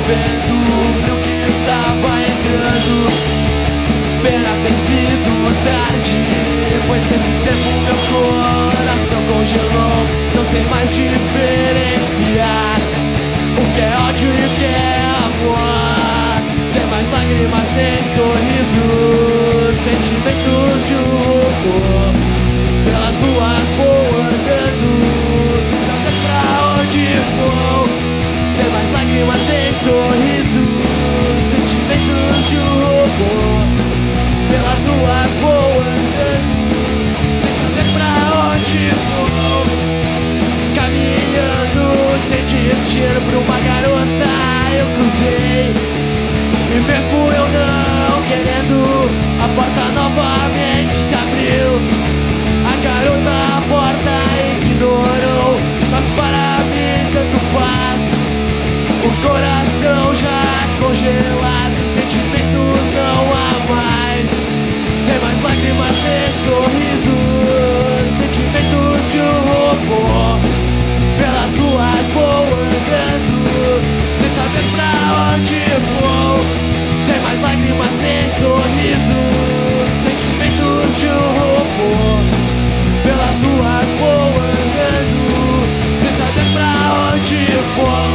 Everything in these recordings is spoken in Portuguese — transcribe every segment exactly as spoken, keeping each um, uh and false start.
vento frio que estava entrando. Pena ter sido tarde, pois nesse tempo meu coração congelou. Não sei mais diferenciar o que é ódio e o que é amor. Sem mais lágrimas nem sorrisos, sentimentos de horror. Pelas ruas vou andando, sem saber pra onde vou. Sem mais lágrimas nem sorrisos, sentimentos de horror. Pelas ruas vou andando, sem saber pra onde vou. Caminhando sem destino pra uma garota eu cruzei. E mesmo eu não querendo, a porta novamente se abriu. A garota a porta ignorou, mas para mim tanto faz. O coração já congelado, sentimentos não há mais. Sem mais lágrimas nem sorrisos, sentimentos de um robô. Pelas ruas vou andando, sem saber pra onde vou. Sem mais lágrimas nem sorrisos, sentimentos de um robô. Pelas ruas vou andando, sem saber pra onde vou.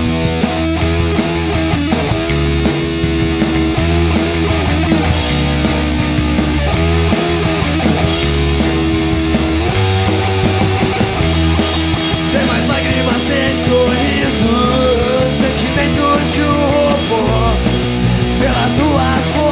Sem mais lágrimas nem sorrisos, sentimentos de um robô. Pelas ruas